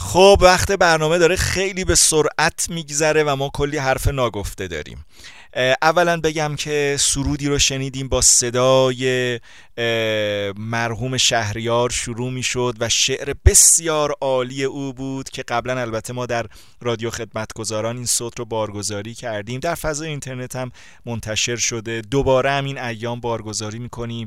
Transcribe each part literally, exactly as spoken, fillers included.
خب وقت برنامه داره خیلی به سرعت میگذره و ما کلی حرف ناگفته داریم. اولا بگم که سرودی رو شنیدیم با صدای مرحوم شهریار شروع می شد و شعر بسیار عالی او بود که قبلا البته ما در رادیو خدمتگزاران این صوت رو بارگذاری کردیم، در فضای اینترنت هم منتشر شده، دوباره هم این ایام بارگذاری می کنیم.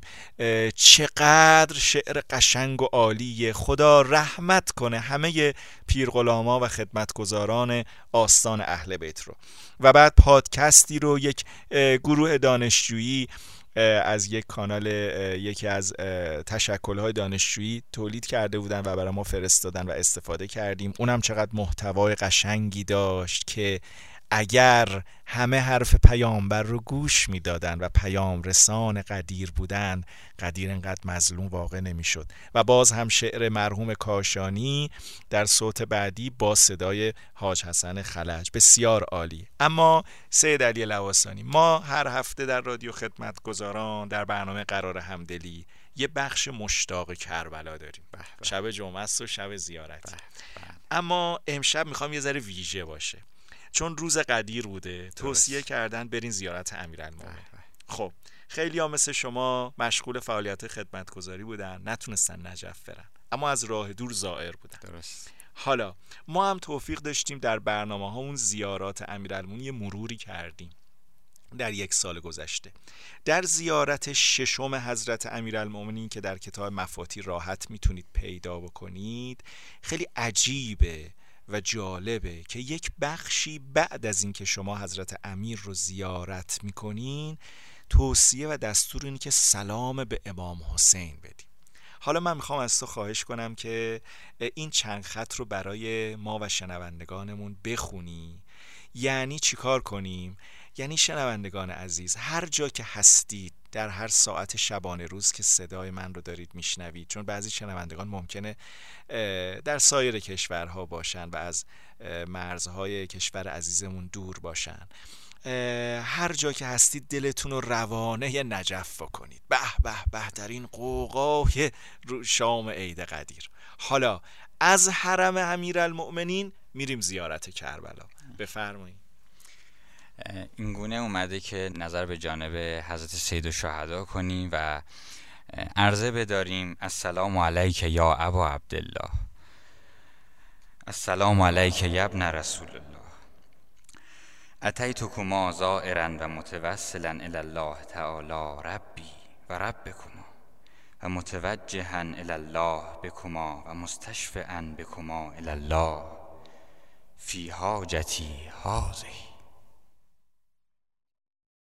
چقدر شعر قشنگ و عالیه. خدا رحمت کنه همه پیرغلاما و خدمتگزاران آستان اهل بیت رو. و بعد پادکستی رو یک گروه دانشجویی از یک کانال یکی از تشکل‌های دانشجویی تولید کرده بودن و برای ما فرستادن و استفاده کردیم. اونم چقدر محتوای قشنگی داشت که اگر همه حرف پیامبر رو گوش میدادن و پیام رسان قدیر بودن، قدیر انقدر مظلوم واقع نمیشد. و باز هم شعر مرحوم کاشانی در صوت بعدی با صدای حاج حسن خلج، بسیار عالی. اما سید علی لواسانی، ما هر هفته در رادیو خدمتگزاران در برنامه قرار همدلی یه بخش مشتاق کربلا داریم. بح بح. شب جمعه است و شب زیارت. اما امشب میخوام یه ذره ویژه باشه، چون روز قدیر بوده. توصیه کردن برین زیارت امیرالمومنین. خب خیلی ها مثل شما مشغول فعالیت خدمتگزاری بودن، نتونستن نجف برن، اما از راه دور زائر بودن. درست. حالا ما هم توفیق داشتیم در برنامه ها اون زیارات امیرالمومنین یه مروری کردیم در یک سال گذشته. در زیارت ششم حضرت امیرالمومنین که در کتاب مفاتیح راحت میتونید پیدا بکنید، خیلی عجیبه و جالبه که یک بخشی بعد از این که شما حضرت امیر رو زیارت میکنین، توصیه و دستور اینه که سلام به امام حسین بدیم. حالا من میخوام از تو خواهش کنم که این چند خط رو برای ما و شنوندگانمون بخونی. یعنی چیکار کنیم؟ یعنی شنوندگان عزیز، هر جا که هستید، در هر ساعت شبانه روز که صدای من رو دارید میشنوید، چون بعضی شنوندگان ممکنه در سایر کشورها باشن و از مرزهای کشور عزیزمون دور باشن، هر جا که هستید دلتون رو روانه نجف کنید. به به به در این قوقای شام عید قدیر. حالا از حرم امیرالمؤمنین میریم زیارت کربلا. بفرمایید. این گونه اومده که نظر به جانب حضرت سید الشهدا کنیم و عرضه بداریم: السلام علیک یا ابا عبدالله، السلام علیک یا ابن رسول الله، اتیتکما زائرا و متوسلا الی الله تعالی ربی و ربکما و متوجها الی الله بکما و مستشفعا بکما الی الله فی حاجتی هذه.